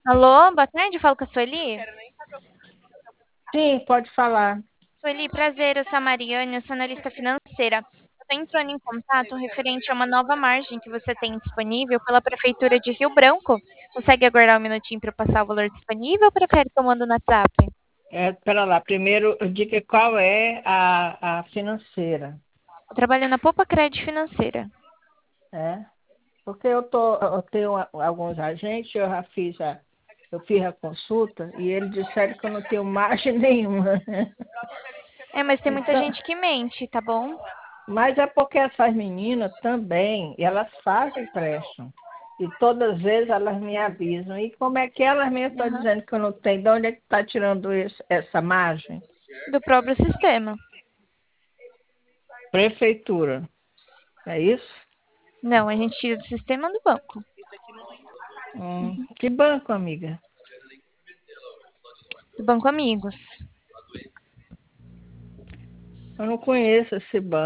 Alô, boa tarde, falo com a Sueli. Sim, pode falar. Sueli, prazer, eu sou a Mariane, eu sou analista financeira. Eu estou entrando em contato referente a uma nova margem que você tem disponível pela Prefeitura de Rio Branco. Consegue aguardar um minutinho para eu passar o valor disponível ou prefere que eu mando no WhatsApp? Pera lá, primeiro diga qual é a financeira, Eu trabalho na Poupa Crédito Financeira. né? Porque eu tenho alguns agentes, eu fiz a consulta e eles disseram que eu não tenho margem nenhuma. É, mas tem muita Então, gente que mente, tá bom? mas é porque essas meninas também, elas fazem empréstimo. E todas as vezes elas me avisam. E como é que elas mesmas estão Aham. dizendo que eu não tenho? De onde é que está tirando essa margem? Do próprio sistema. Prefeitura, é isso? Não, a gente tira do sistema do banco. Que banco, amiga? Do Banco Amigos. Eu não conheço esse banco.